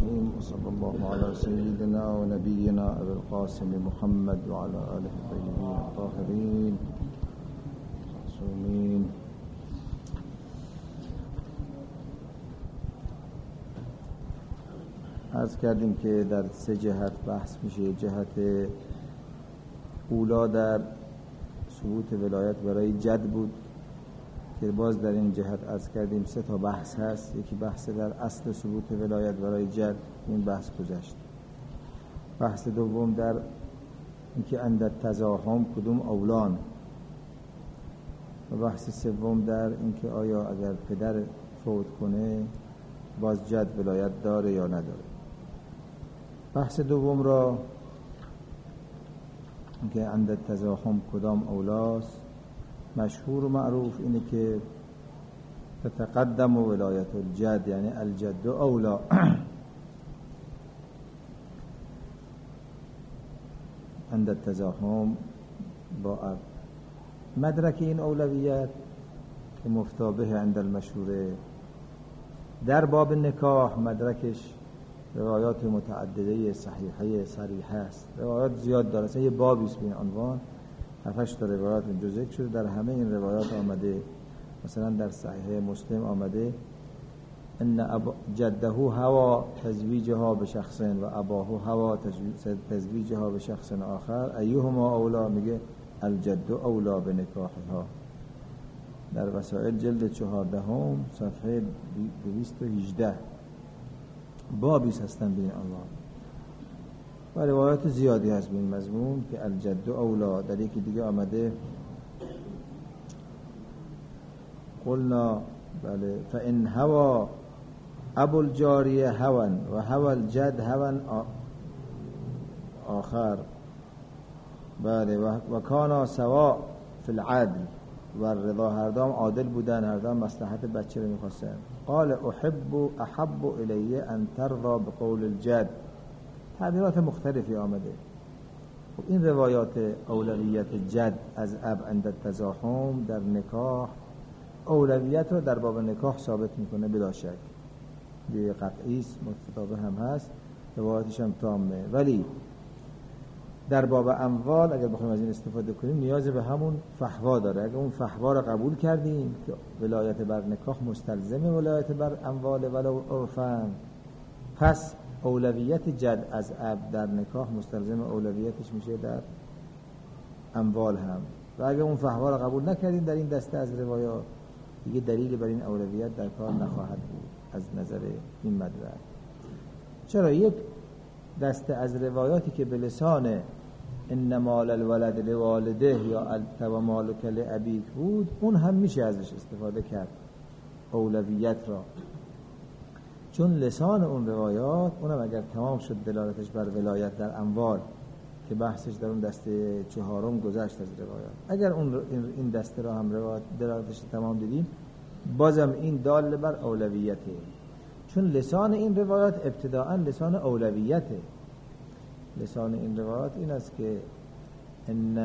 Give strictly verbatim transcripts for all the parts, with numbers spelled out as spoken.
الرحيم وصلى الله على سيدنا ونبينا أبي القاسم محمد وعلى آله الطيبين الطاهرين المعصومين. عرض کردیم که در سه جهت بحث میشه. جهت اولا در ثبوت ولایت برای جد بود که باز در این جهت عرض کردیم سه تا بحث هست. یکی بحث در اصل ثبوت ولایت برای جد، این بحث گذشت. بحث دوم در اینکه عند تزاحم کدوم اولان، و بحث سوم در اینکه آیا اگر پدر فوت کنه باز جد ولایت داره یا نداره. بحث دوم را اینکه عند تزاحم کدام اولاست، مشهور و معروف اینه که تتقدم ولایت الجد، یعنی الجد اولا. عند التزاحم با اب. مدرک این اولویت که مفتابه عند المشهوره در باب نکاح، مدرکش روایات متعدده صحیحه صریحه است. روایات زیاد داره، مثلا یه بابی است به این عنوان، هفتش تا روایات اینجا ذکر شده. در همه این روایات آمده، مثلا در صحیح مسلم آمده ان اب جده هوا تزویجها به شخص و اباه هوا تزویجها به شخص آخر ایهما اولا، میگه الجد اولا به نکاحها. در وسائل جلد چهاردهم صفحه دویست و هجده بابی هستن به این عنوان، و روایات زیادی هست به این مضمون که الجد اولا. در یکی دیگه آمده قلنا بله فان هوا ابو الجاریه هون و هوا الجد هون آخر، بله و کانا سوا فی العدل و رضا، هر دام عادل بودن، هر دام مصلحت بچه رو میخواستن. قال احب احب الیه ان ترضى بقول الجد. تعبیرات مختلفی آمده. خب این روایات اولویت جد از اب عند التزاحم در نکاح، اولویت رو در باب نکاح ثابت میکنه بلا شک. یه قطعی است، متفاوت هم هست، روایاتش هم تامه. ولی در باب اموال اگر بخوایم از این استفاده کنیم نیاز به همون فحوا داره. اگر اون فحوا رو قبول کردیم که ولایت بر نکاح مستلزم ولایت بر اموال ولو عرفاً، پس اولویت جد از اب در نکاح مستلزم اولویتش میشه در اموال هم. و اگر اون فحوا رو قبول نکردیم در این دسته از روایات، دیگه دلیل بر این اولویت در کار نخواهد بود از نظر این مدرک. چرا؟ یک دسته از روایاتی که به لسان ان مال الولد لوالده یا انت و مالک لابیک بود، اون هم میشه ازش استفاده کرد اولویت را، چون لسان اون روایات، اونم اگر تمام شد دلالتش بر ولایت در اموال که بحثش در اون دسته چهارم گذشت از روایات، اگر اون این دسته را هم روایت دلالتش تمام دیدیم، بازم این دال بر اولویته، چون لسان این روایات ابتداءً لسان اولویته. لسان این روایات این است که ان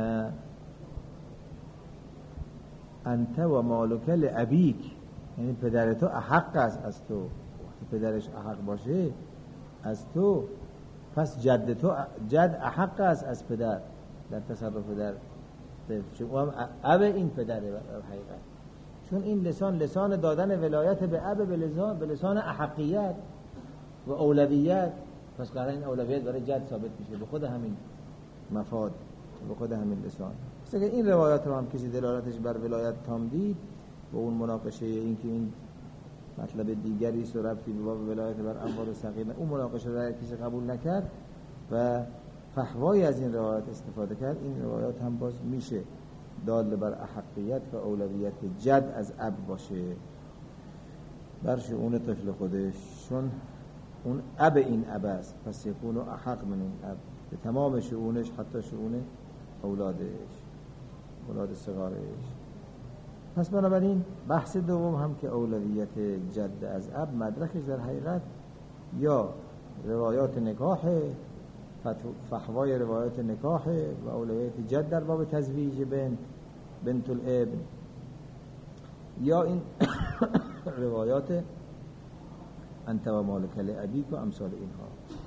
انت و مالک لابیک، یعنی پدر تو احق است از تو. وقتی پدرش احق باشه از تو، پس جد تو جد احق است از پدر در تصرف در چون اب این پدره در حقیقت، چون این لسان لسان دادن ولایت به اب به لسان به لسان احقیت و اولویت، پس قرار این اولویت برای جد ثابت میشه به خود همین مفاد، به خود همین لسان. پس اگر این روایات رو هم کسی دلالتش بر ولایت تام دید و اون مناقشه این که این مطلب دیگری است و ربطی به باب ولایت بر اموال و سقیمه، اون مناقشه را کسی قبول نکرد و فحوای از این روایات استفاده کرد، این روایات هم باز میشه دال بر احقیت و اولویت جد از اب باشه بر شؤون طفل خودش، چون اون اب این اب است، پس یکون احق من این اب به تمام شؤونش، حتی شؤون اولادش، اولاد صغارش. پس بنابراین بحث دوم هم که اولویت جد از اب، مدرکش در حقیقت یا روایات نکاح، فحوای روایات نکاح و اولویت جد در باب تزویج بنت بنت الابن، یا این روایات انت و مالک لابیک و امثال اینها.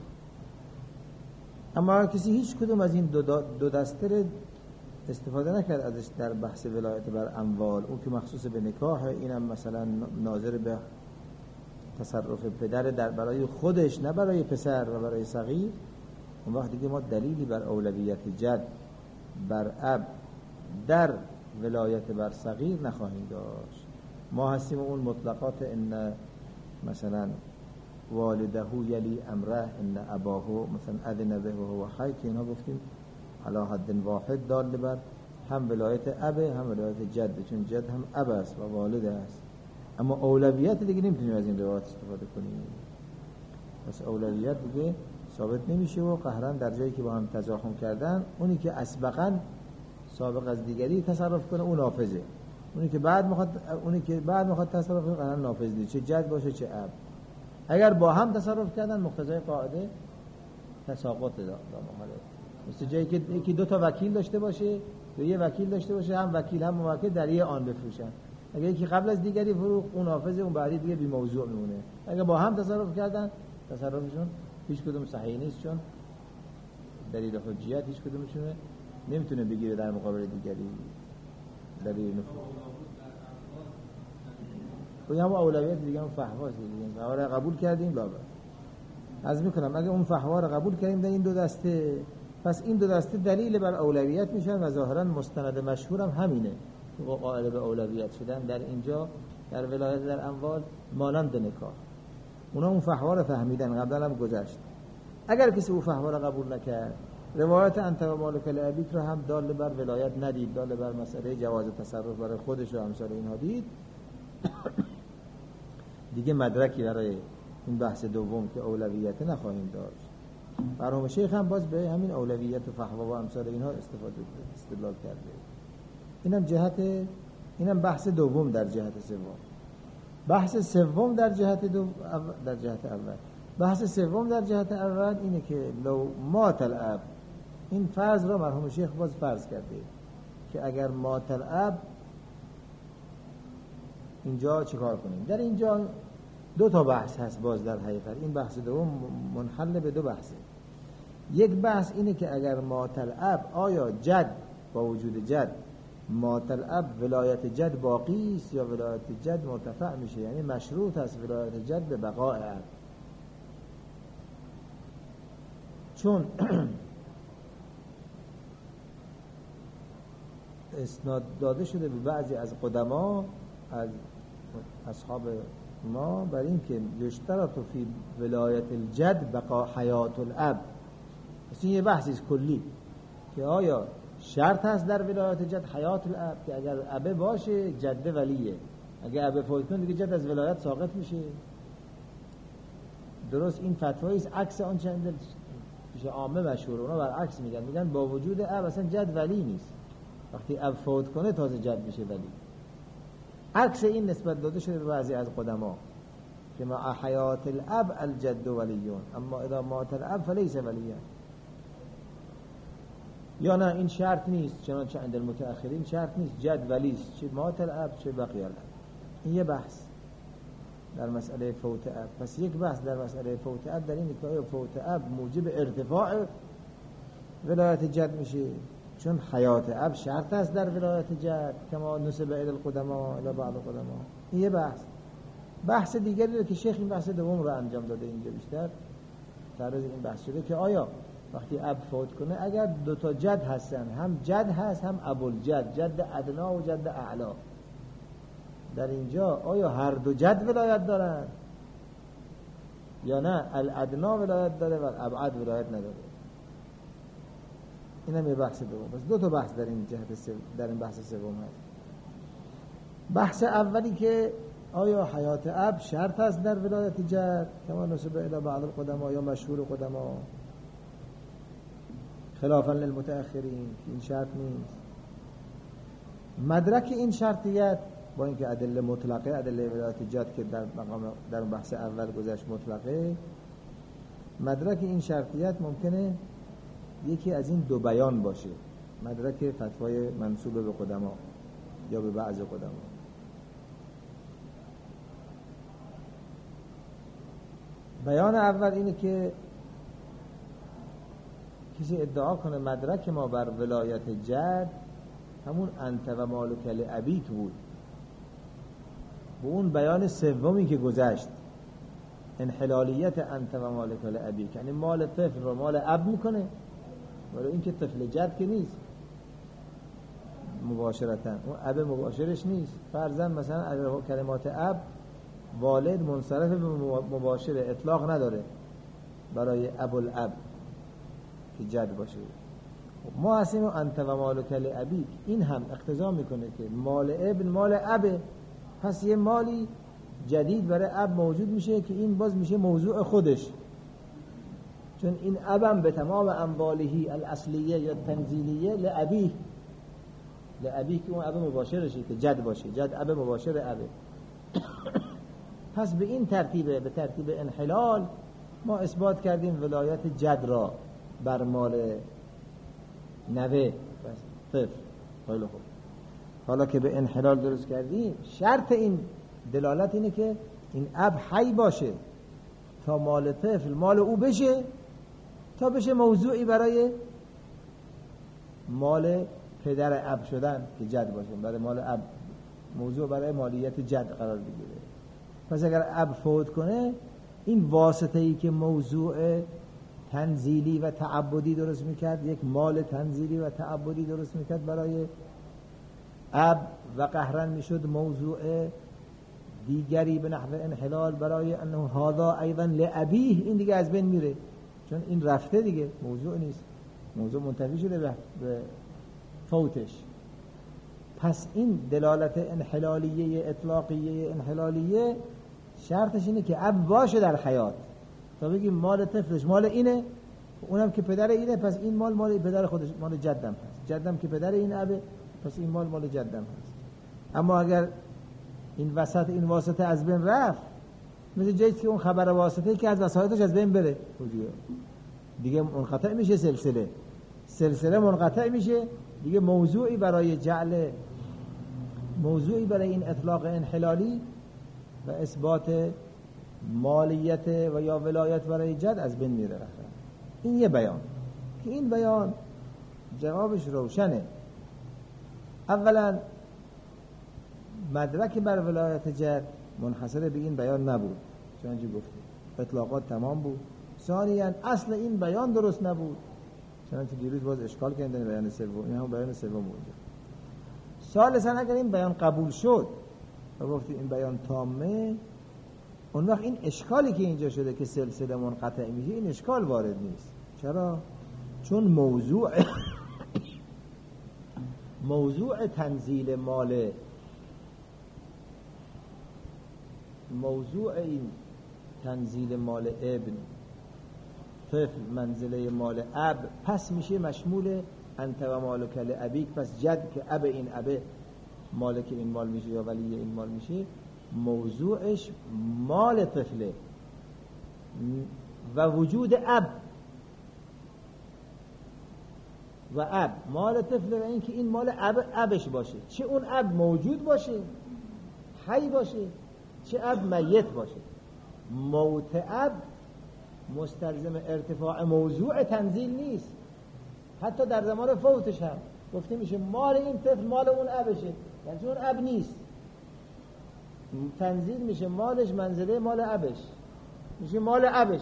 اما کسی هیچ کدوم از این دو, دو دسته استفاده نکرد ازش در بحث ولایت بر اموال، اون که مخصوص به نکاح، اینم مثلا ناظر به تصرف پدر در برای خودش نه برای پسر و برای صغیر. اون وقت دیگه ما دلیلی بر اولویت جد بر اب در ولایت بر صغیر نخواهیم داشت. ما هستیم اون مطلقات ان مثلا والده یلی امره ان اباه مثلا اذن به و هو حی، که اینها گفتیم علی حد واحد دال بر هم ولایت اب هم ولایت جد، چون جد هم اب است و والد است. اما اولویت دیگه نمیتونیم از این روایت استفاده کنیم، پس اولویت دیگه ثابت نمیشه و قهرا در جایی که با هم تزاحم کردن اونی که اسبقا سابق از دیگری تصرف کنه اون نافذه، اونی که بعد میخواد اونی که بعد میخواد تصرف کنه قهرا نافذ نیست، چه جد باشه چه اب. اگر با هم تصرف کردن مقتضای قاعده تساقط داره. مثل جایی که یکی دو تا وکیل داشته باشه یا یه وکیل داشته باشه، هم وکیل هم موکل در یه آن بفروشن، اگه یکی قبل از دیگری فروخت اون حافظه، اون بعدی دیگه بی موضوع میمونه. اگه با هم تصرف کردن تصرفشون هیچ کدوم صحیح نیست، چون دلیل حجیت هیچ کدومشون نمیتونه بگیره در مقابل دیگری دلیل نفوذ. و هم اولویت دیگه هم فحواست دیگه فحوا رو قبول کردیم لابد از میکنم اگه اون فحوا رو قبول کردیم در این دو دسته، پس این دو دسته دلیل بر اولویت میشن و ظاهرا مستند مشهور هم همینه و قائل به اولویت شدن در اینجا در ولایت در اموال مانند نکاح. اونا اون فحوا رو فهمیدن، قبلا هم گذشت. اگر کسی اون فحوا رو قبول نکرد، روایت انت و مالک لابیک رو هم دال بر ولایت ندید، دال بر مسئله جواز تصرف برای خودش و امثال اینها دید، دیگه مدرکی برای این بحث دوم که اولویت نخواهیم داشت. مرحوم شیخ هم باز به همین اولویت و فحوا و امثال اینها استفاده استدلال کرده. اینم جهت اینم بحث دوم در جهت سوم. بحث سوم در جهت دو در جهت اول. بحث سوم در جهت اول اینه که لو مات الاب، این فرض را مرحوم شیخ باز فرض کرده که اگر مات الاب اینجا چیکار کنیم. در اینجا دو تا بحث هست باز در حقیقت. این بحث دوم منحل به دو بحثه. یک بحث اینه که اگر مات الاب، آیا جد با وجود جد مات الاب ولایت جد باقی است یا ولایت جد مرتفع میشه، یعنی مشروط است ولایت جد به بقای اب. چون اسناد داده شده به بعضی از قدما از اصحاب ما بر این که یشترط فی ولایت الجد بقا حیات الاب. پس این یه بحثی است کلی که آیا شرط هست در ولایت جد حیات الاب که اگر ابه باشه جده ولیه، اگر ابه فوت کنه دیگه جد از ولایت ساقط میشه. درست این فتوایی است عکس آن چند پیش عامه مشهور، اونا برعکس میگن، میگن با وجود اب اصلا جد ولی نیست، وقتی اب فوت کنه تازه جد میشه ولی. عکس این نسبت داده شده به بعضی از قدما که مع حیات الاب الجد ولیون اما اذا مات الاب فلیس ولیون. یا نه این شرط نیست، چنانچه عند المتأخرین شرط نیست جد ولیست، چه مات الاب چه بقی الاب. این یه بحث در مسئله فوت اب. پس یک بحث در مسئله فوت اب در این که فوت اب موجب ارتفاع ولایت جد میشه، چون حیات اب شرط است در ولایت جد کما نسب الی القدما الی بعض القدما. این یه بحث. بحث دیگری که شیخ این بحث دوم رو انجام داده اینجا بیشتر تعرض این بحث شده که آیا وقتی اب فوت کنه اگر دو تا جد هستن، هم جد هست هم ابوالجد، جد ادنا و جد اعلا، در اینجا آیا هر دو جد ولایت دارن یا نه الادنا ولایت داره و الابعد ولایت نداره؟ این هم یه بحث دوم. بس دو تا بحث در این جهت سو... در این بحث سوم هست. بحث اولی که آیا حیات اب شرط است در ولایت جد کما نسب الی بعض القدما یا مشهور قدما خلافا للمتأخرین، این شرط نیست. مدرک این شرطیت با اینکه ادله مطلقه، ادله ولایت جد که در مقام در بحث اول گذشت مطلقه، مدرک این شرطیت ممکنه یکی از این دو بیان باشه، مدرک فتوای منسوب به قدما یا به بعض قدما. بیان اول اینه که کسی ادعا کنه مدرک ما بر ولایت جد همون انت و مالک لابیک بود. و اون بیان سومی که گذشت انحلالیت انت و مالک لابیک، یعنی مال طفل رو مال اب میکنه، ولی این که طفل جد که نیست مباشرتا، اون اب مباشرش نیست. فرضاً مثلا اگر کلمات اب والد منصرف به مباشره اطلاق نداره برای ابوالاب که جد باشه. ما هستیم انت و مالک لابیک، این هم اقتضا میکنه که مال ابن مال ابه، پس یه مالی جدید برای اب موجود میشه که این باز میشه موضوع خودش، چون این ابم به تمام اموالهی الاصلیه یا تنزیلیه لابیه، لابیه که اون اب مباشرشه که جد باشه، جد اب مباشر ابه. پس به این ترتیبه، به ترتیب انحلال ما اثبات کردیم ولایت جد را بر مال نوه طفل. خیلی خوب، حالا که به انحلال درست کردیم، شرط این دلالت اینه که این اب حی باشه تا مال طفل مال او بشه، تا بشه موضوعی برای مال پدر اب شدن که جد باشه، برای مال اب موضوع برای مالیت جد قرار بگیره. پس اگر اب فوت کنه، این واسطه‌ای که موضوع تنزیلی و تعبدی درست میکرد، یک مال تنزیلی و تعبدی درست میکرد برای اب و قهرن میشد موضوع دیگری به نحو انحلال برای انه هذا ایضا لابیه، این دیگه از بین میره، چون این رفته دیگه، موضوع نیست، موضوع منتفی شده به فوتش. پس این دلالت انحلالیه اطلاقیه انحلالیه شرطش اینه که اب باشه در حیات تا بگیم مال طفلش مال اینه، اونم که پدر اینه، پس این مال مال پدر خودش، مال جدم هست، جدم که پدر این ابه، پس این مال مال جدم هست. اما اگر این وسط این واسطه از بین رفت، مثل جایی که اون خبر واسطه‌ای که از وسایطش از بین بره دیگه منقطع میشه، سلسله سلسله منقطع میشه دیگه، موضوعی برای جعل موضوعی برای این اطلاق انحلالی و اثبات مالیت و یا ولایت برای جد از بین میره. این یه بیان که این بیان جوابش روشنه. اولا مدرک بر ولایت جد منحصر به این بیان نبود، چنانچه گفتیم اطلاقات تمام بود. ثانیاً اصل این بیان درست نبود، چنانچه دیروز باز اشکال کردن بیان سوم، این هم بیان سوم بود. ثالثاً اگر این بیان قبول شد و گفتیم این بیان تامه، اون وقت این اشکالی که اینجا شده که سلسله منقطع میشه، این اشکال وارد نیست. چرا؟ چون موضوع موضوع تنزیل مال موضوع این تنزیل مال ابن طفل منزله مال اب، پس میشه مشمول انت و مالک لابیک. پس جد که اب این ابه مالک این مال میشه یا ولی این مال میشه، موضوعش مال طفله و وجود اب و اب مال طفله و این که این مال اب ابش باشه، چه اون اب موجود باشه حی باشه، چه اب میت باشه. موت اب مستلزم ارتفاع موضوع تنزیل نیست، حتی در زمان فوتش هم گفته میشه مال این طفل مال اون ابشه، یعنی اون اب نیست، تنزیل میشه مالش منزله مال ابش، میشه مال ابش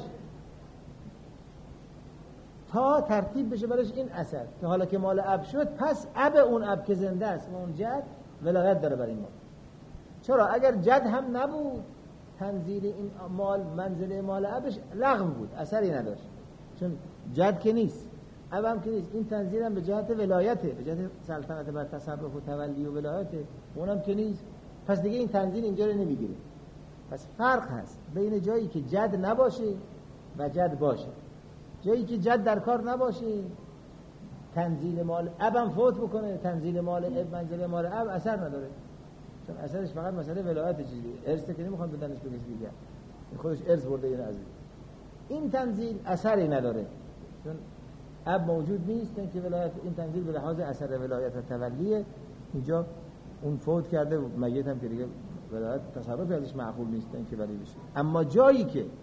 تا ترتیب بشه برش این اثر که حالا که مال اب شد، پس اب اون اب که زنده است و اون جد ولایت داره بر این مال. چرا؟ اگر جد هم نبود، تنزیل این مال منزله مال ابش لغو بود، اثری نداشت، چون جد که نیست، اب هم که نیست. این تنزیل هم به جهت ولایته، به جهت سلطنت بر تصرف و تولی و ولایته، اونم که نیست، پس دیگه این تنزیل اینجا رو نمیگیره. پس فرق هست بین جایی که جد نباشه و جد باشه. جایی که جد در کار نباشه، تنزیل مال ابم فوت بکنه، تنزیل مال اب منزله مال اب اثر نداره، چون اثرش فقط مسئله ولایت چیزی، ارث که نمیخوام بدنش به کسی دیگه، خودش ارث برده این از این تنزیل اثری نداره، چون اب موجود نیست که ولایت. این تنزیل به لحاظ اثر ولایت و تولیه، اینجا اون فوت کرده و میت هم که دیگه ولایت تصرفی ازش معقول نیست که ولی بشه. اما جایی که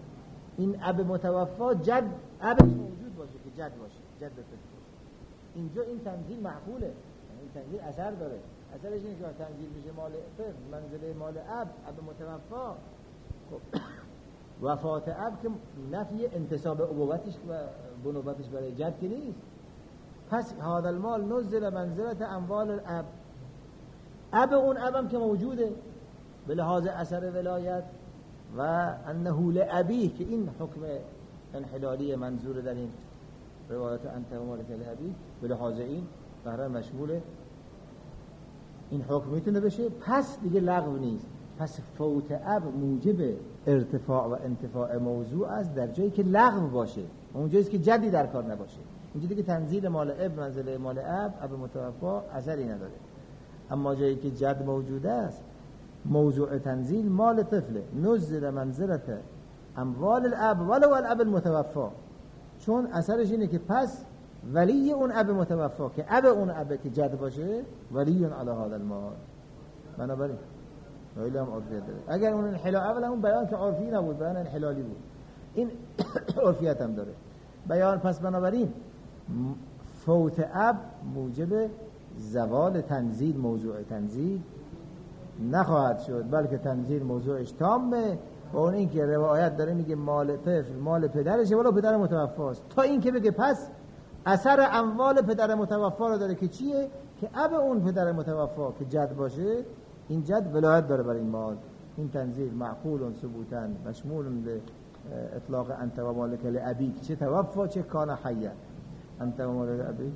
این اب متوفا جد ابش موجود باشه که جد باشه، جد طفل. اینجا این تنزیل معقوله، این تنزیل اثر داره. اثرش اینه که تنزیل میشه مال طفل منزله مال اب، اب متوفا. خب وفات اب که نفی انتساب ابوتش و بنوبتش برای جد که نیست. پس هذا المال نزل منزلت اموال الاب، اب اون ابم که موجوده به لحاظ اثر ولایت و انه لابیه که این حکم انحلالی منظور در این روایت انت و مالک لابیه به لحاظ این بهره مشموله این حکم میتونه بشه، پس دیگه لغو نیست. پس فوت اب موجب ارتفاع و انتفاع موضوع است در جایی که لغو باشه، اونجاییست که جدی در کار نباشه. اینجا دیگه تنزیل مال اب منزله مال اب، اب متوفا اثری نداره. اما جایی که جد موجود است موضوع تنزیل مال طفله، نزل منزلت اموال الاب ولو الاب المتوفا، چون اثرش اینه که پس ولی اون اب متوفا که اب اون اب که جد باشه ولی علی هذا المال. بنابراین ولی هم عرفیت داره. اگر اون انحلال اولا اون بیان که عرفی نبود، بیان انحلالی بود، این عرفیت هم داره بیان. پس بنابراین فوت اب موجب زوال تنزیل موضوع تنزیل نخواهد شد، بلکه تنزیل موضوعش تامه. و اون این که روایت داره میگه مال طفل مال پدرشه ولو پدر متوفاست، تا این که بگه پس اثر اموال پدر متوفا رو داره که چیه؟ که اب اون پدر متوفا که جد باشه، این جد ولایت داره بر این مال. این تنزیل معقول ثبوتا مشمول به اطلاق انت و مالک لابی، چه توفا چه کان حیا. انت و مالک لابی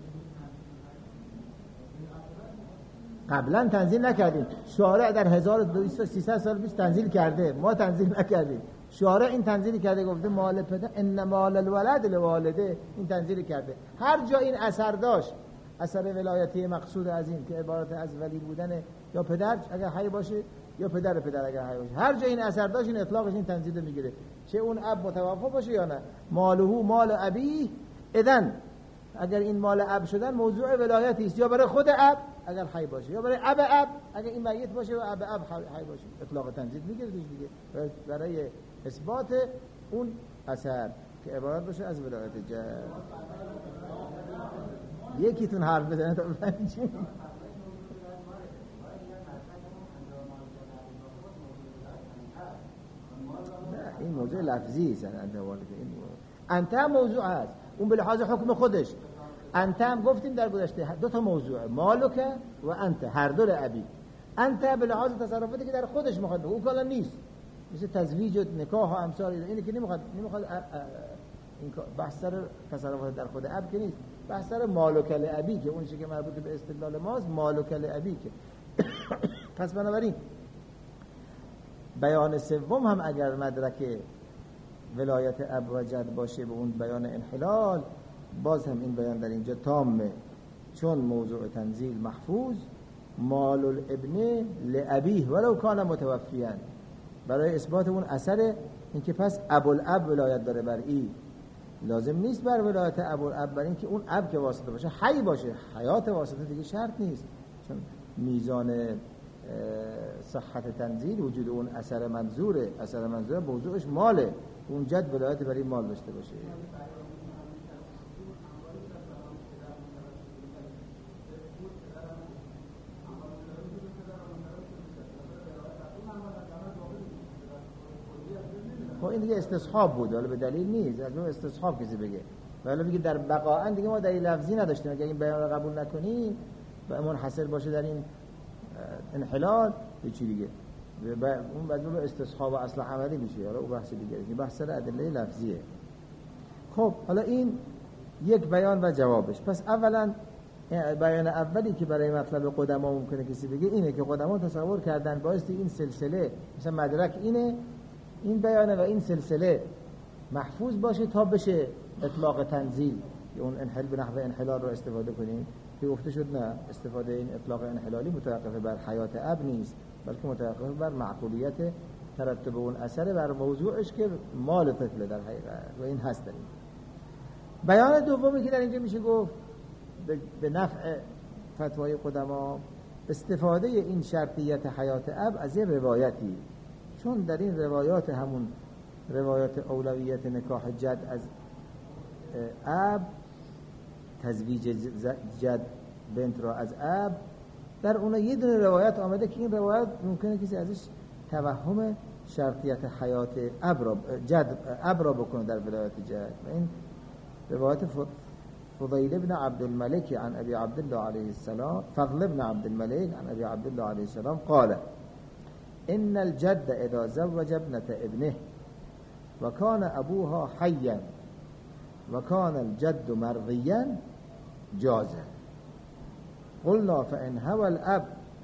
قبلا تنزیل نکردیم، شارع در هزار و دویست و سیصد سال پیش تنزیل کرده، ما تنزیل نکردیم. شارع این تنزیل کرده، گفته مال پدر ان مال الولد لوالده، این تنزیل کرده. هر جا این اثر داشت، اثر ولایتی مقصود از این که عبارت از ولی بودن یا پدر اگر حی باشه یا پدر پدر اگر حی باشه، هر جا این اثر داشت این اطلاقش این تنزیل میگیره، چه اون اب متوفا باشه یا نه. مالهو مال ابی، اذن اگر این مال اب شدن موضوع ولایتی است، یا برای خود اب اگر حی باشه یا برای اب اب اگر این میت باشه و اب اب حی باشه، اطلاق تنزیل میگیره دیگه برای اثبات اون اثر که عبارت باشه از ولایت جد. یکیتون حرف بزنه تا بفهمید چی میگه. این موضوع لفظی است. انت هم موضوع هست، اون به لحاظ حکم خودش. انت هم گفتیم در گذشته دو تا موضوع، مالک و انت، هر دو لعبی. انت به لحاظ تصرفاتی که در خودش میخواد بگه، اون کلا نیست، مثل تزویج و نکاح و امثال اینه که نمیخواد نمیخواد این بحث سر تصرفات در خود اب که نیست، بحث سر مالک لعبی که اون چیزی که مربوط به استدلال ماست، مالک لعبی که پس بنابراین بیان سوم هم اگر مدرک ولایت اب و جد باشه به اون بیان انحلال، باز هم این بیان در اینجا تامه، چون موضوع تنزیل محفوظ مال الابن لابیه ولو کان متوفیان، برای اثبات اون اثر این که پس ابوالاب ولایت داره بر این، لازم نیست بر ولایت ابوالاب بر این که اون اب که واسطه باشه حی باشه، حیات واسطه دیگه شرط نیست، چون میزان صحت تنزیل وجود اون اثر منظوره، اثر منظوره موضوعش ماله، اون جد ولایت برای مال داشته باشه. خب این دیگه استصحاب بود، حالا به دلیل نیست، از اون استصحاب کسی بگه، ولی میگه در بقاء دیگه ما دلیل لفظی نداشتیم، اگه این بیان رو قبول نکنیم و منحصر باشه در این انحلال به چی دیگه، اون بعد به استصحاب و اصل عملی میشه، حالا اون بحث دیگه، این بحث در ادله لفظیه. خب حالا این یک بیان و جوابش. پس اولا بیان اولی که برای مطلب قدما ممکنه کسی بگه اینه که قدما تصور کردن بایستی این سلسله مثلا مدرک اینه، این بیانه و این سلسله محفوظ باشه تا بشه اطلاق تنزیل، اون انحل به نحو انحلال رو استفاده کنیم که گفته شد نه، استفاده این اطلاق انحلالی متوقف بر حیات اب نیست، بلکه متوقف بر معقولیت ترتب اون اثر بر موضوعش که مال طفل در حقیقت، و این هست در این بیان دومی که در اینجا میشه گفت به نفع فتوای قدما، استفاده این شرطیت حیات اب از یه روایتی، چون در این روایات همون روایت اولویت نکاح جد از اب، تزویج جد بنت را از اب، در اون یه دونه روایت آمده که این روایت ممکنه کسی ازش توهم شرطیت حیات اب را جد اب را بکنه در ولایت جد. و این روایت فضیل بن عبد الملك عن ابي عبد الله عليه السلام، فضل بن عبد الملك عن ابي عبد الله عليه السلام قال ان الجد اذا زوج ابنة ابنه وكان ابوها حيا وكان الجد مرضيا جاز. قلنا فإن هوى الأب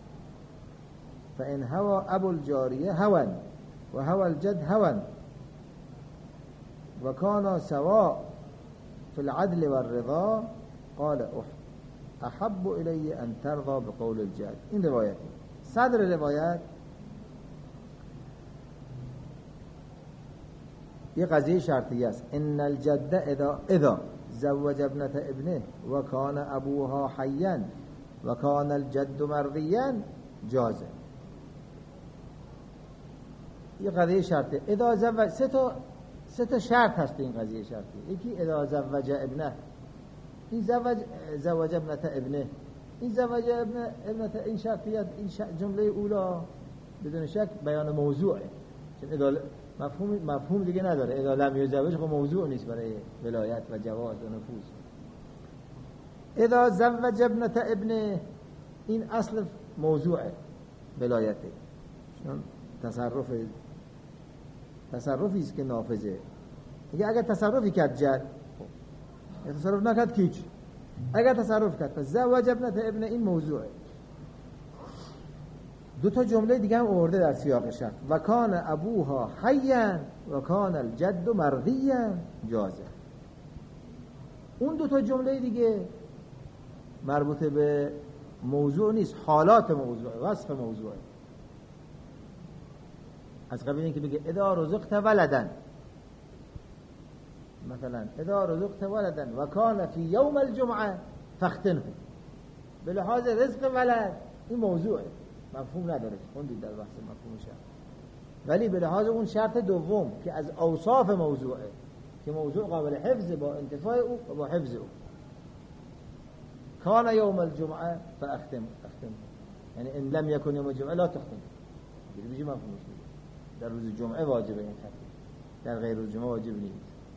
فإن هوى أبو الجارية هوى وهوى الجد هوى وكان سواء في العدل والرضا قال أحب إلي أن ترضى بقول الجد. این روایت صدر روایت یه قضیه شرطیه است. ان الجد اذا اذا زوج ابنة ابنه وكان ابوها حيا وكان الجد مرضيا جازه. یه قضیه شرطه. اذا زوج سه تا سه تا شرط هست این قضیه شرطی. یکی اذا زوج ابنه، این زوج زوج ابنة ابنه، این زوج ابنه ابنه این شرطیت، این جمله اولا بدون شک بیان موضوعه، چون اذا مفهوم مفهوم دیگه نداره. اذا لم یزوج خب موضوع نیست برای ولایت و جواز و نفوذ. اذا زوج ابنة ابنه این اصل موضوع ولایته، چون تصرف تصرفی است که نافذه. دیگه اگر تصرفی کرد جد، خب تصرف نکرد کیچ. اگر تصرف کرد پس زوج ابنة ابنه این موضوعه. دو تا جمله دیگه هم آورده در سیاق شرط. و کان ابوها حیا و کان الجد مرضیا جازه. اون دو تا جمله دیگه مربوط به موضوع نیست، حالات موضوع، وصف موضوع. از قبیل اینکه بگه اذا رزقت ولدن، مثلا اذا رزقت ولدن و کان فی یوم الجمعه فاختنه، به لحاظ رزق ولد این موضوعه، مفهوم نداره، خوندید در بحث مفهوم شرط. ولی به لحاظ اون شرط دوم که از اوصاف موضوعه، که موضوع قابل حفظ با انتفاع او و با حفظ او، کان یوم الجمعه فاختم اختم، یعنی ان لم یکن یوم الجمعه لا تختم. دیگه میشه مفهومش دیگه. در روز جمعه واجبه این ختم، در غیر روز جمعه واجب نیست.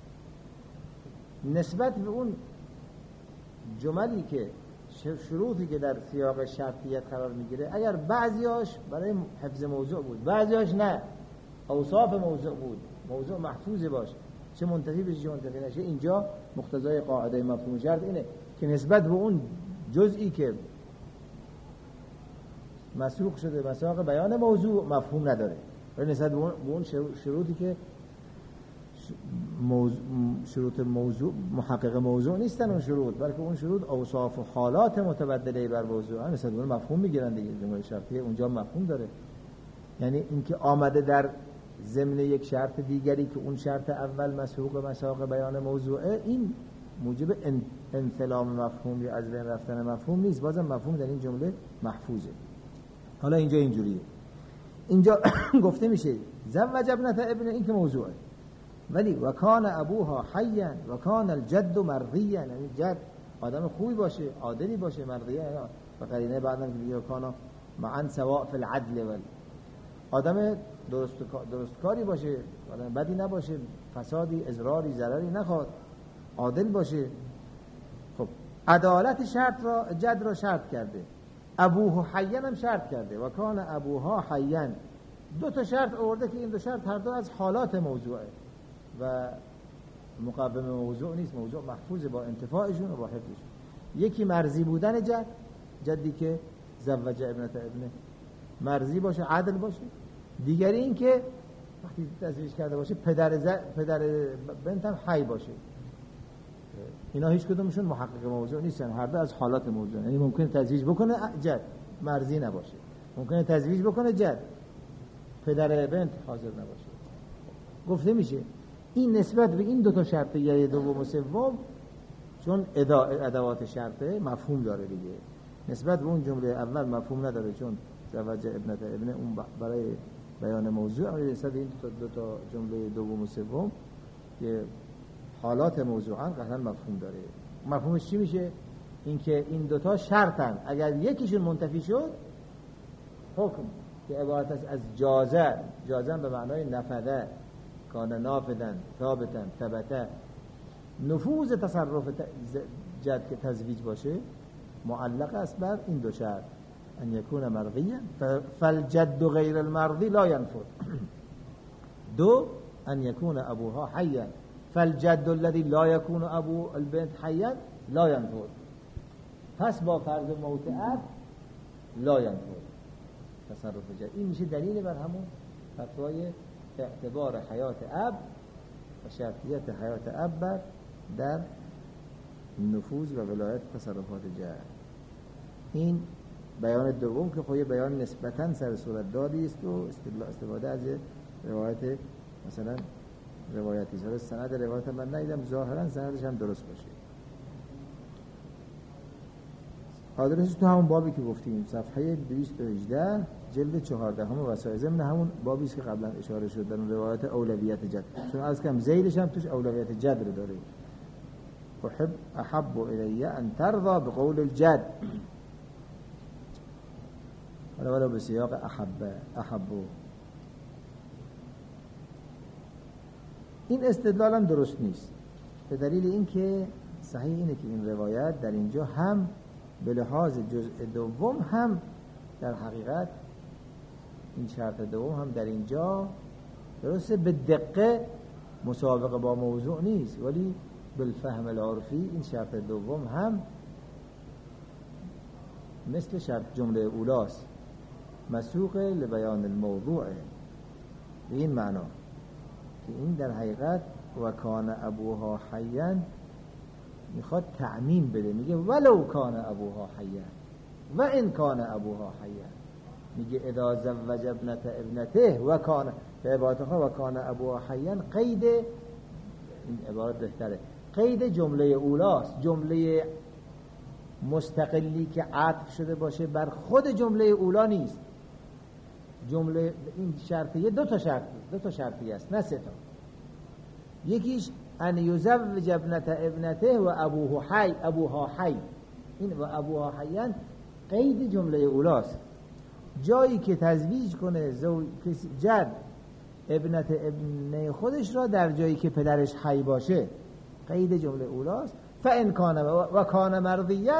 نسبت به اون جملی که شروطی که در سیاق شرطیت قرار میگیره، اگر بعضیاش برای حفظ موضوع بود، بعضیاش نه، اوصاف موضوع بود، موضوع محفوظ باشه، چه منتفی بشه چه منتفی نشه، اینجا مقتضای قاعده مفهوم شرط اینه که نسبت به اون جزئی که مسروق شده مساق بیان موضوع مفهوم نداره، ولی نسبت به اون شروطی که موضوع شروط موضوع محقق موضوع نیستن اون شروط، بلکه اون شروط اوصاف و حالات متبدله بر موضوع هست، اون مفهوم میگیرن دیگه. جمله شرطیه اونجا مفهوم داره، یعنی اینکه آمده در ضمن یک شرط دیگری که اون شرط اول مسروق و مساق بیان موضوعه، این موجب انفلام مفهوم یا از بین رفتن مفهوم نیست، بازم مفهوم در این جمله محفوظه. حالا اینجا اینجوریه، اینجا گفته میشه زوج ابنة ابن، این که موضوعه، ولی و کان ابوها حیا و کان الجد مرضیا، یعنی جد آدم خوبی باشه، عادلی باشه، مرضیه و قرینه بعدم که میگه کانا معا سواء فی العدل، ولی آدم درست درستکاری باشه، آدم بدی نباشه، فسادی اضراری ضرری نخواد، عادل باشه. خب عدالت شرط را جد را شرط کرده، ابوها حیا هم شرط کرده، و کان ابوها حیا. دو تا شرط آورده که این دو شرط هر دو از حالات موضوعه و مقوم موضوع نیست، موضوع محفوظ با انتفاعشون و با حفظشون. یکی مرضی بودن جد، جدی که زوج ابنة ابنه مرضی باشه، عدل باشه. دیگری این که وقتی تزویج کرده باشه پدر ز... پدر بنت هم حی باشه. اینا هیچ کدومشون محقق موضوع نیستن، هر دو از حالات موضوع. یعنی ممکنه تزویج بکنه جد مرضی نباشه، ممکنه تزویج بکنه جد پدر بنت حاضر نباشه. گفته میشه این نسبت به این دو تا شرط یه دوم و سوم، چون ادوات شرطه مفهوم داره دیگه، نسبت به اون جمله اول مفهوم نداره، چون زوج ابنة ابن اون برای بیان موضوع رسد این دو تا, دو تا جمله دوم و سوم که حالات موضوعا قطعا مفهوم داره. مفهومش چی میشه؟ اینکه این دوتا شرطن، اگر یکیشون منتفی شد حکم که عبارت است از جازه، جازه به معنای نفذه، کان نافذن ثابتن ثبته، نفوذ تصرف جد که تزویج باشه معلق است بر این دو شرط، ان یکون مرضیا فالجد غیر المرضی لا ينفذ، دو ان یکون ابوها حیا فالجد الذي لا يكون ابو البنت حیا لا ينفذ. پس با فرض موت اب لا ينفذ تصرف جد. این میشه دلیل بر همون فتوای اعتبار حیات اب و شرطیت حیات اب بر در نفوذ و ولایت تصرفات جد. این بیان دوم که خواهی بیان نسبتاً سر صورت دادی است و استفاده از روایت مثلا روایتی سر سند روایت من ندیدم، ظاهراً سندش هم درست باشه. آدرسش تو همون بابی که گفتیم صفحه دویست و هجده جلد چهارده همه وسائل، ضمن همون بابی است که قبلا اشاره شد در روایت اولویت جد، چون از کم زیدش هم توش اولویت جد رو داره. احب احب الی ان ترضى بقول الجد، ولی ولی به سیاق احب احبو. این استدلال هم درست نیست به دلیل اینکه صحیح اینه که این روایت در اینجا هم به لحاظ جزء دوم هم در حقیقت این شرط دوم هم در اینجا درسته به دقیقه مسابقه با موضوع نیست، ولی بالفهم العرفی این شرط دوم هم مثل شرط جمله اولاست، مسوق لبیان الموضوع، به این معنا که این در حقیقت و کان ابوها حیا میخواد تعمیم بده، میگه ولو کان ابوها حیا و ان کان ابوها حیا، میگه اذا زوج ابنت ابنته و کان به عبارتها و کان ابوها حیا، قید این عبارت بهتره، قید جمله اولاست، جمله مستقلی که عطف شده باشه بر خود جمله اولا نیست. جمله این شرطیه دو تا شرط دو تا شرطی است نه سه تا. یکیش ان یزوج ابنت ابنته و ابوه حی ابوها حی، این و ابوها حیان قید جمله اولاست. جایی که تزویج کنه زوج کسی جد ابنت ابن خودش را در جایی که پدرش حی باشه قید جمله اولاست. فان کان و کان مرضیا،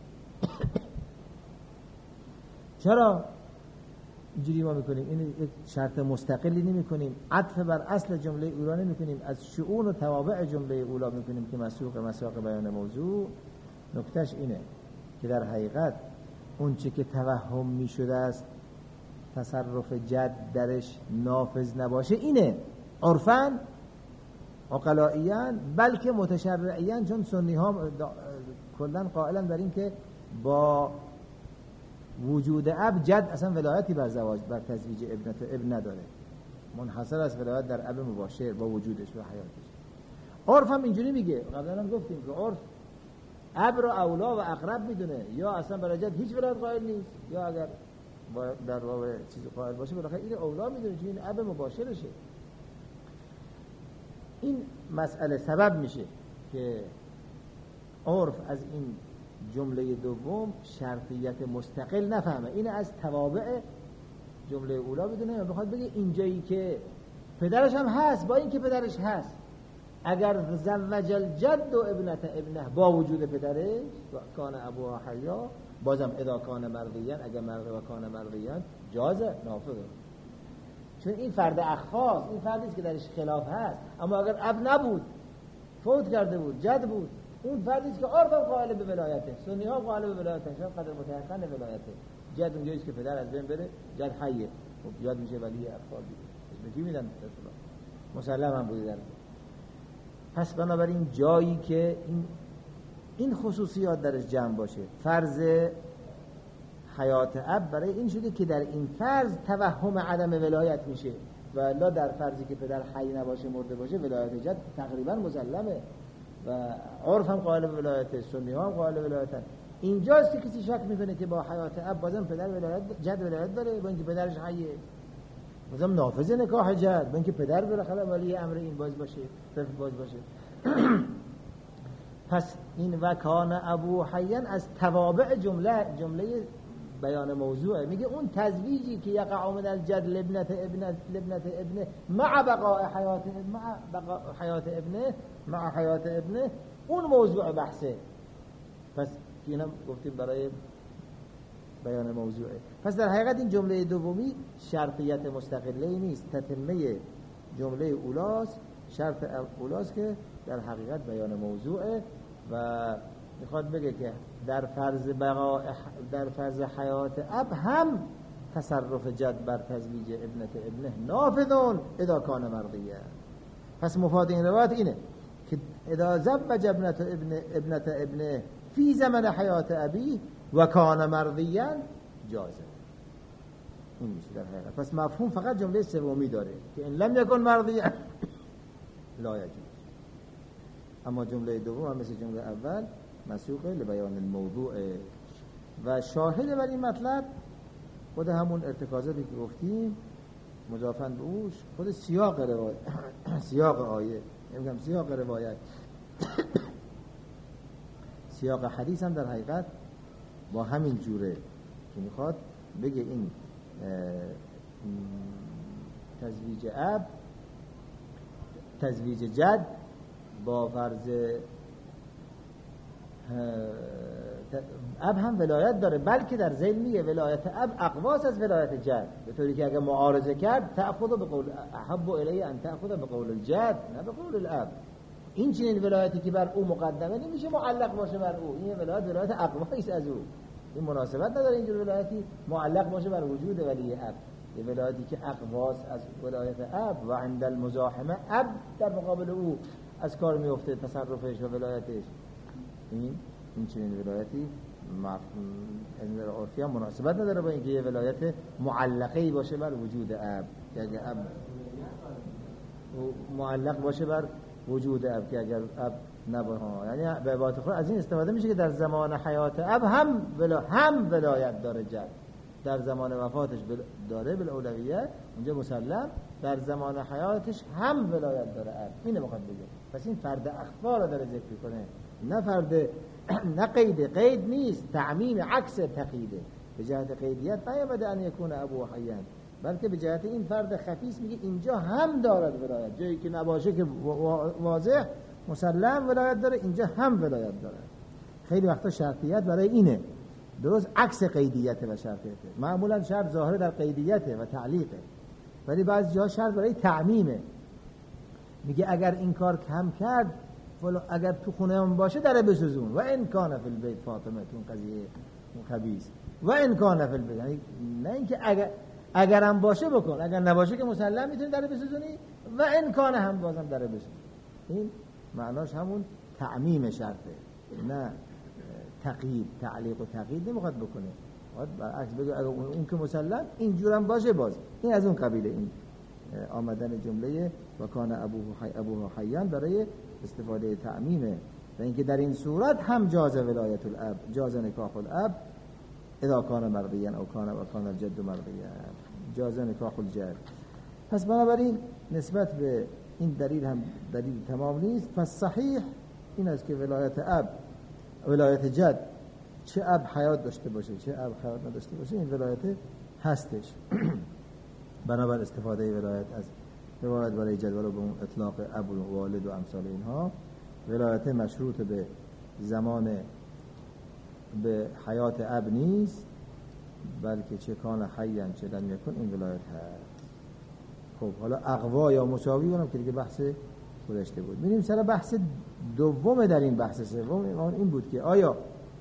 چرا اینجوری ما میکنیم؟ این یک شرط مستقلی نمی کنیم، عطف بر اصل جمله اولا نمی کنیم، از شؤون و توابع جمله اولا میکنیم که مسوق مساق بیان موضوع. نکتهش اینه که در حقیقت اون چه که توهم می شده است تصرف جد درش نافذ نباشه اینه عرفاً عقلائیاً بلکه متشرعیاً، چون سنی ها کلاً قائلاً در این که با وجود اب جد اصلا ولایتی بر زواج بر تزویج ابنت ابن نداره، منحصر از ولایت در اب مباشر با وجودش و حیاتش. عرف هم اینجوری میگه، قبلا هم گفتیم که عرف اب رو اولا و اقرب میدونه، یا اصلا برای جد هیچ ولایت قائل نیست، یا اگر در واقع چیز قائل باشه بالاخره این اولا میدونه چون این اب مباشرشه. این مسئله سبب میشه که عرف از این جمله دوم شرطیت مستقل نفهمه، این از توابع جمله اولا بدونه، بخواد بگه اینجایی که پدرش هم هست، با این که پدرش هست اگر زوج الجد و ابنت ابنه با وجود پدرش و کان ابوها حیا، بازم اذا کان مرضیا، اگر مرض و کان مرضیا جازه نافذه، چون این فرد اخخاص، این فردی است که درش خلاف هست. اما اگر اب نبود فوت کرده بود جد بود، اون فردی است که عرف قائل به ولایته، سنی ها قائل به ولایته، شاید قدر متحقن ولایته. جد اونجایی که پدر از بین بره جد حیه، خب یاد میشه ولی اطفال دیگه به کی میدن اطلاع مسلم هم بوده در ده. پس بنابراین جایی که این این خصوصیات درش جمع باشه، فرض حیات اب برای این شده که در این فرض توهم عدم ولایت میشه، و الا در فرضی که پدر حی نباشه مرده باشه ولایت جد تقریبا مسلمه و عرف هم قائل به ولایت، سنی ها هم قائل به ولایت. اینجاست که کسی شک میکنه که با حیات اب بازم پدر ولایت جد ولایت داره با اینکه پدرش حیه. مثلا نافذ نکاح جد، اینکه پدر بالاخره ولی امر این باز باشه، طفل باز باشه. پس این و کان ابو حیان از توابع جمله جمله بیان موضوعه. میگه اون تزویجی که یقع من الجد لابنت ابنت لابنت ابنه مع بقاء حیات مع بقاء حیات ابنه مع حیات ابنه، اون موضوع بحثه. پس اینا گفتیم برای بیان موضوعه. پس در حقیقت این جمله دومی شرطیت مستقله نیست، تتمه جمله اولاست، شرط اولاست که در حقیقت بیان موضوعه و میخواد بگه که در فرض بقاء در فرض حیات اب هم تصرف جد بر تزویج ابنت ابنه نافذون اذا کان مرضیه. پس مفاد این روایت اینه که اذا زوج ابنت ابن ابنت ابنه فی زمن حیات ابی و کان مرضیا جازه. این میشه در حقیقت. پس مفهوم فقط جمله سومی داره که ان لم یکن مرضیا لا یجوز. اما جمله دوم هم مثل جمله اول مسوق لبیان الموضوع و شاهد بر این مطلب خود همون ارتکازاتی که گفتیم مضافاً به اوش خود سیاق روایت سیاق آیه، میگم سیاق روایت سیاق حدیث هم در حقیقت با همین جوره که میخواد بگه این تزویج اب تزویج جد با فرض اب هم ولایت داره، بلکه در ذیل میگه ولایت اب اقواس از ولایت جد، به طوری که اگه معارضه کرد تأخذ به قول احب الی ان تأخذ به قول الجد نه به قول الاب. این چنین ولایتی که بر او مقدمه نمیشه معلق باشه بر او، این ولایت ولایت اقواس از او، این مناسبت نداره اینجور ولایتی معلق باشه بر وجود ولی اب. یه ولایتی که اقواس از ولایت اب و عند المزاحمه اب در مقابل او از کار میفته، تصرفش و ولایتش، این این چنین ولایتی از عرفی هم مناسبت نداره با اینکه یه ولایت معلقه‌ای باشه بر وجود اب، که اگر اب معلق باشه بر وجود اب، که اگر اب نباشه. یعنی به عبارت خود از این استفاده میشه که در زمان حیات اب هم ولا هم ولایت داره جد، در زمان وفاتش داره بالاولویت اونجا مسلم، در زمان حیاتش هم ولایت داره اب. اینو میخواد بگه. پس این فرد اخفا رو داره ذکر کنه، نه فرد نه قید قید نیست، تعمیم عکس تقییده. به جهت قیدیت نیامده ان یکون ابو حیان، بلکه به جهت این فرد خفیس میگه اینجا هم دارد ولایت، جایی که نباشه که واضح مسلم ولایت داره، اینجا هم ولایت داره. خیلی وقتا شرطیت برای اینه، درست عکس قیدیت و شرطیته. معمولا شرط ظاهر در قیدیته و تعلیقه، ولی بعضی جا شرط برای تعمیمه. میگه اگر این کار کم کرد ولو اگر تو خونه هم باشه داره بسوزون، و ان کان فی البیت فاطمه، تون قضیه خبیث و ان کان فی البیت، یعنی نه اینکه اگر اگرم باشه بکن، اگر نباشه که مسلم میتونی داره بسوزونی، و ان کان هم بازم داره بسوزون. این معناش همون تعمیم شرطه، نه تقیید، تعلیق و تقیید نمیخواد بکنه. باید برعکس بگه اگر اون که مسلم اینجورم باشه باز. این از اون قبیله این آمدن جمله و کان ابوه حی ابوه حیان برای استفاده تعمیمه، و اینکه در این صورت هم جاز ولایت الاب، جاز نکاح الاب اذا کان مرضیا او کان و کان الجد مرضیا، جاز نکاح الجد. پس بنابراین نسبت به این دلیل هم دلیل تمام نیست. پس صحیح این است که ولایت اب ولایت جد چه اب حیات داشته باشه چه اب حیات نداشته باشه این ولایت هستش. بنابر استفاده ولایت از روایت برای جد ولو به اون اطلاق اب و والد و امثال اینها، ولایت مشروط به زمان به حیات اب نیست، بلکه چه کان حیان چه لم یکن این ولایت هست. خب حالا اقوا یا مساوی اونم که دیگه بحث گذشته بود. میریم سر بحث دوم در این بحث سوم، این بود که آیا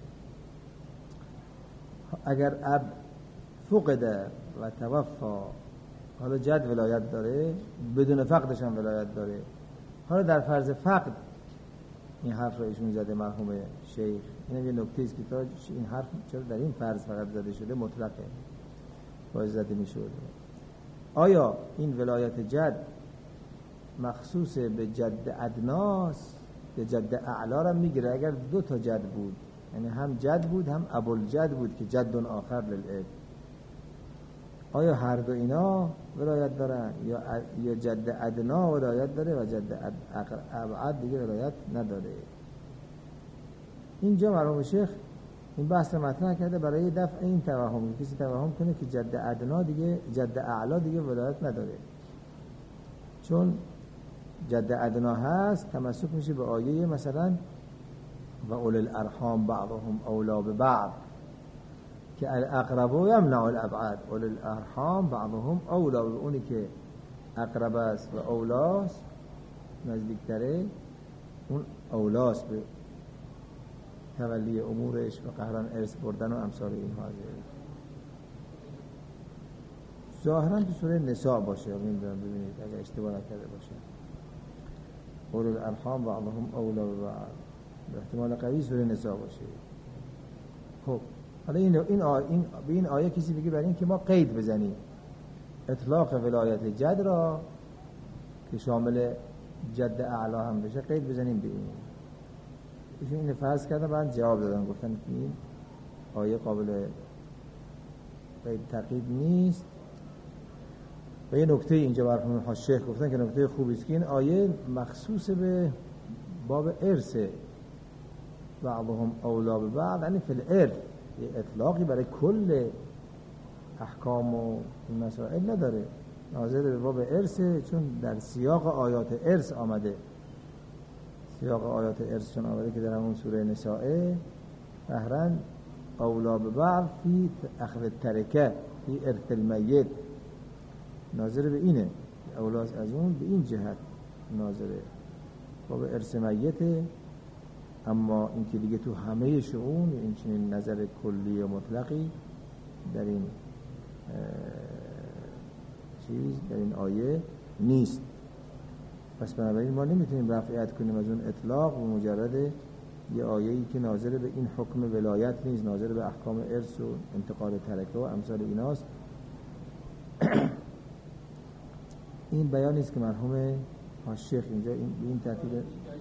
اگر اب فقده و توفا، حالا جد ولایت داره، بدون فقدش هم ولایت داره. حالا در فرض فقد این حرف رو ایشون زده مرحوم شیخ، این یه نکته است که تا این حرف چرا در این فرض فقط زده شده، مطلقه باید زده می شود. آیا این ولایت جد مخصوص به جد ادناس یا جد اعلا را میگیره؟ اگر دو تا جد بود، یعنی هم جد بود هم ابوالجد بود که جد آخر للاب، آیا هر دو اینا ولایت دارن یا یا جد ادنا ولایت داره و جد ابعد دیگه ولایت نداره؟ اینجا مرحوم شیخ این بحث رو مطرح کرده برای دفع این توهم. کسی توهم کنه که جد ادنا دیگه جد اعلا دیگه ولایت نداره، چون جد ادنا هست تمسک میشه به آیه مثلا و اولی الارحام بعضهم اولا ببعض که الاقرب یمنع الابعد. اولی الارحام بعضهم اولا، به اونی که اقرب است و اولاست نزدیکتره اون اولاست به تولی امورش و قهران ارث بردن و امثال این حاضر. ظاهرا تو سوره نساء باشه، نمیدونم ببینید اگر اشتباه نکرده باشه اولو الارحام بعضهم اولا ببعض، به احتمال قوی سوره نساء باشه. خب حالا این این آیه این به این آیه کسی بگه برای این که ما قید بزنیم اطلاق ولایت جد را که شامل جد اعلا هم بشه قید بزنیم به این. ایشون اینو فرض کردن بعد جواب دادن گفتن که این آیه قابل قید تقیید نیست. و یه نکته اینجا برفرمون حاشیه گفتن که نکته خوبی است که این آیه مخصوص به باب ارث بعضهم اولا به بعض، یعنی فی الارث یه اطلاقی برای کل احکام و این مسائل نداره، ناظر به باب ارث، چون در سیاق آیات ارث آمده. سیاق آیات ارث چون آمده که در همون سوره نساء بهرن اولا به بعض فی اخذ ترکه فی ارث المیت، ناظر به اینه اولاس از اون به این جهت ناظره باب ارث میته. اما این که دیگه تو همه شؤون این چنین نظر کلی و مطلقی در این چیز در این آیه نیست. پس بنابراین ما نمیتونیم رفعیت کنیم از اون اطلاق و مجرد یه آیه‌ای که ناظر به این حکم ولایت نیست، ناظر به احکام ارث و انتقال ترکه و امثال ایناست. این بیانی است که مرحوم شیخ اینجا این به این ترتیب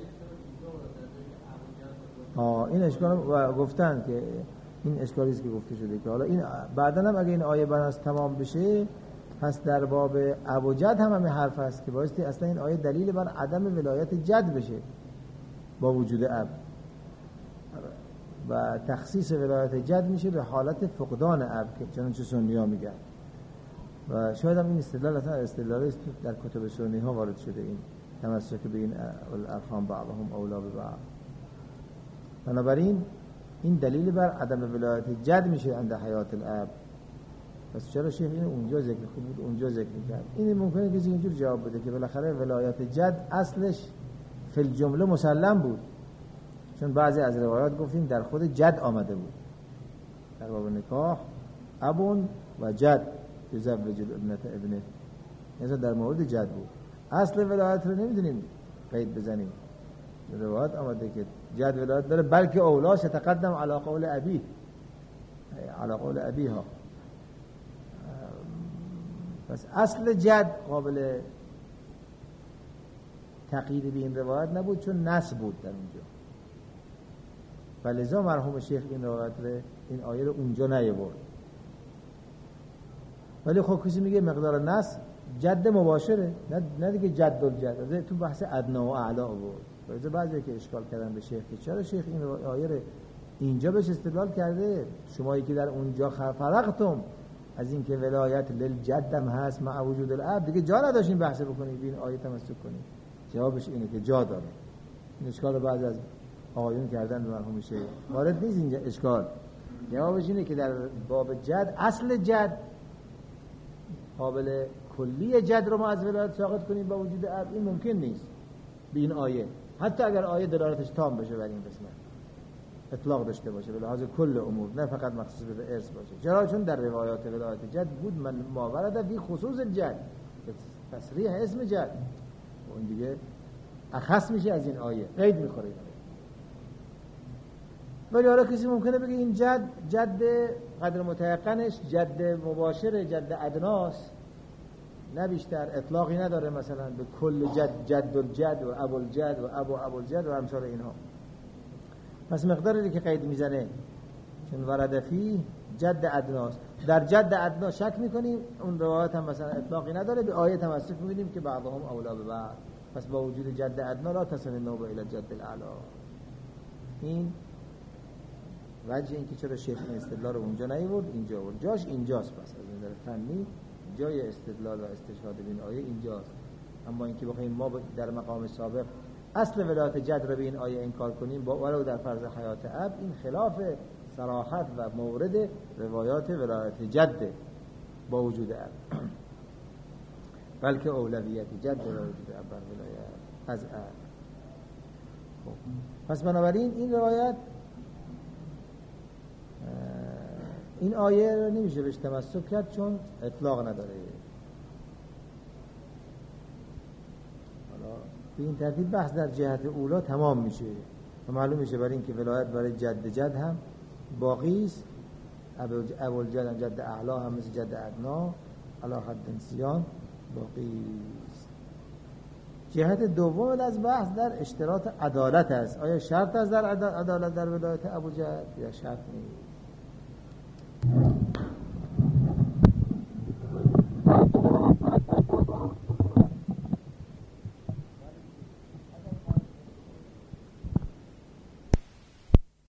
آه این اشکال و گفتن که این اشکالی است که گفته شده که حالا این بعداً هم اگه این آیه بناس تمام بشه پس در باب اب و جد هم همین حرف هست که بایستی اصلا این آیه دلیل بر عدم ولایت جد بشه با وجود اب و تخصیص ولایت جد میشه به حالت فقدان اب که چنانچه سنی‌ها میگن. و شاید هم این استدلال اصلا استدلالی است در کتب سنی ها وارد شده، این تمسک به این الارحام بعضهم اولا به بعض. بنابراین این دلیل بر عدم ولایت جد میشه عند حیات الاب. پس چرا شیخ این اونجا ذکر خوب بود اونجا ذکر کرد؟ این ممکنه کسی اینجور جواب بده که بالاخره ولایت جد اصلش فی الجمله مسلم بود، چون بعضی از روایات گفتیم در خود جد آمده بود، در باب نکاح ابون و جد یزوج ابنت ابنه، یعنی در مورد جد بود. اصل ولایت رو نمیدونیم قید بزنیم، روایت آمده که جد ولایت داره بلکه اولاش تقدم علی قول ابی علی قول ابی ها. پس اصل جد قابل تقیید به این روایت نبود چون نص بود در اونجا، ولذا مرحوم شیخ این روایت رو این آیه رو اونجا نیاورد. ولی خب کسی میگه مقدار نص جد مباشره، نه نه دیگه جد الجد، تو بحث ادنا و اعلا آورد. ولذا بعضی که اشکال کردن به شیخ که چرا شیخ این آیه رو اینجا بهش استدلال کرده، شمایی که در اونجا فرقتم از این که ولایت للجدم هست مع وجود الاب، دیگه جا نداشتین بحث بکنید این آیه تمسک کنید. جوابش اینه که جا داره. این اشکال رو بعضی از آقایون کردن به مرحوم شیخ، وارد نیست اینجا اشکال. جوابش اینه که در باب جد اصل جد قابل کلی جد رو ما از ولایت ساقط کنیم با وجود اب، این ممکن نیست به این آیه، حتی اگر آیه دلالتش تام بشه بر این قسمت اطلاق داشته باشه به لحاظ کل امور، نه فقط مخصوص به ارث باشه. چرا؟ چون در روایات ولایت جد بود من ما ورد فی خصوص الجد، تصریح اسم جد، اون دیگه اخص میشه از این آیه، قید میخوره. ولی حالا کسی ممکنه بگه این جد جد قدر متيقنش جد مباشر جد ادناس، نه بیشتر، اطلاقی نداره مثلا به کل جد جد الجد و ابو الجد و ابو ابو الجد و امثال اینها. پس مقداری که قید میزنه چون ورد فی جد ادناست. در جد ادنا شک میکنیم، اون روایت هم مثلا اطلاقی نداره، به آیه تمسک می‌کنیم که بعضهم اولا به بعض، پس با وجود جد ادنا لا تصل النوبه الی جد الاعلی. این وجه این که چرا شیخ این استدلال رو اونجا نیورد اینجا آورد، جاش اینجاست. پس از نظر فنی جای استدلال و استشهاد به این آیه اینجاست. اما اینکه بخوایم ما در مقام سابق اصل ولایت جد رو به این آیه انکار کنیم با ولو در فرض حیات اب، این خلاف صراحت و مورد روایات ولایت جد با وجود اب، بلکه اولویت جد با وجود اب بر ولایت از اب. خب پس بنابراین این روایت، این آیه رو نمیشه بهش تمسک کرد چون اطلاق نداره. حالا به این ترتیب بحث در جهت اولا تمام میشه و معلوم میشه برای اینکه ولایت برای جد جد هم باقی است، ابوالجد هم جد اعلی هم مثل جد ادنا علی حد نسیان باقی است. جهت دوم از بحث در اشتراط عدالت است. آیا شرط است در عدالت در ولایت ابوجد یا شرط نیست؟